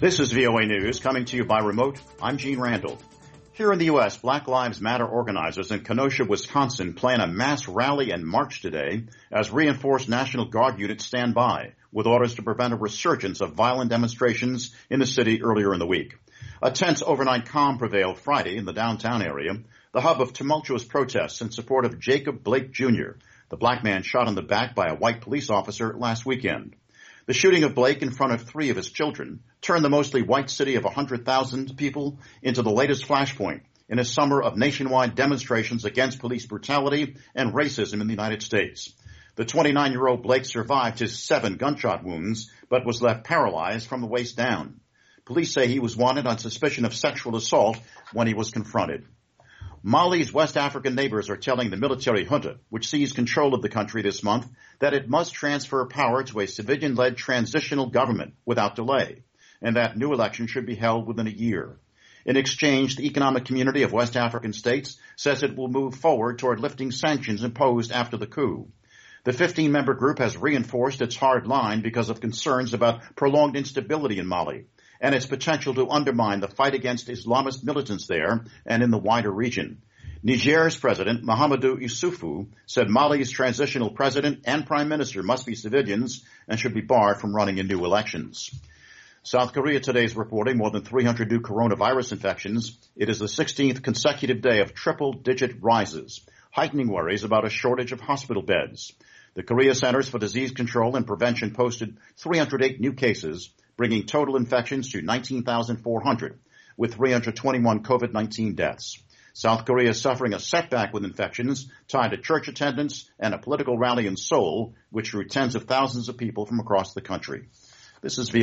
This is VOA News coming to you by remote. I'm Gene Randall. Here in the U.S., Black Lives Matter organizers in Kenosha, Wisconsin plan a mass rally and march today as reinforced National Guard units stand by with orders to prevent a resurgence of violent demonstrations in the city earlier in the week. A tense overnight calm prevailed Friday in the downtown area, the hub of tumultuous protests in support of Jacob Blake Jr., the black man shot in the back by a white police officer last weekend. The shooting of Blake in front of 3 of his children turned the mostly white city of 100,000 people into the latest flashpoint in a summer of nationwide demonstrations against police brutality and racism in the United States. The 29-year-old Blake survived his 7 gunshot wounds, but was left paralyzed from the waist down. Police say he was wanted on suspicion of sexual assault when he was confronted. Mali's West African neighbors are telling the military junta, which seized control of the country this month, that it must transfer power to a civilian-led transitional government without delay, and that new elections should be held within a year. In exchange, the Economic Community of West African States says it will move forward toward lifting sanctions imposed after the coup. The 15-member group has reinforced its hard line because of concerns about prolonged instability in Mali and its potential to undermine the fight against Islamist militants there and in the wider region. Niger's President, Mahamadou Issoufou, said Mali's transitional president and prime minister must be civilians and should be barred from running in new elections. South Korea today is reporting more than 300 new coronavirus infections. It is the 16th consecutive day of triple-digit rises, heightening worries about a shortage of hospital beds. The Korea Centers for Disease Control and Prevention posted 308 new cases, bringing total infections to 19,400, with 321 COVID-19 deaths. South Korea is suffering a setback with infections tied to church attendance and a political rally in Seoul, which drew tens of thousands of people from across the country. This is